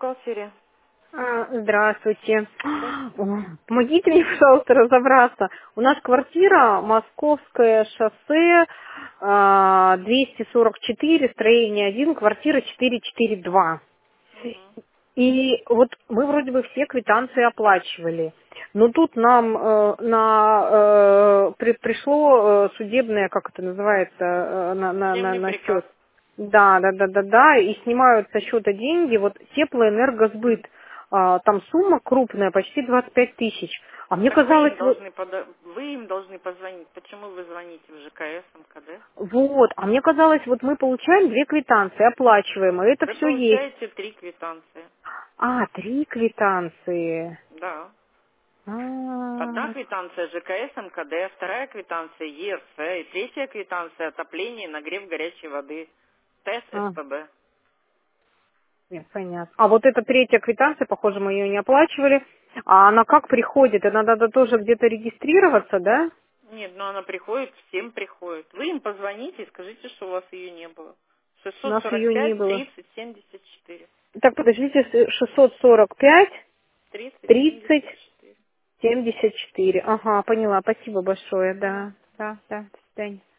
бухгалтерия. Здравствуйте. Да. Помогите мне, пожалуйста, разобраться. У нас квартира, Московское шоссе, 244, строение 1, квартира 442. Мгм. И вот мы вроде бы все квитанции оплачивали. Но тут нам пришло судебное, как это называется, Системный на приказ. счет. Да, и снимают со счета деньги. Вот теплоэнергосбыт, там сумма крупная, почти 25 тысяч. А мне Так вы казалось, им должны вы им должны позвонить. Почему вы звоните в ЖКС, МКД? а мне казалось, вот мы получаем две квитанции, оплачиваем, и это Вы все есть. получаете 3 квитанции. Три квитанции. Да. Одна А, квитанция ЖКС, МКД, вторая квитанция ЕРЦ, и третья квитанция отопление и нагрев горячей воды. ТЭС а. СПБ. Нет, понятно. А вот эта третья квитанция, похоже, мы ее не оплачивали. А она как приходит? Это надо тоже где-то регистрироваться, да? Нет, но она приходит, всем приходит. Вы им позвоните и скажите, что у вас ее не было. У нас ее не 645 было. 30 74. Так, подождите, 645, 30 30, 74. 74. Ага, поняла. Спасибо большое, Да. да. Да, до свидания.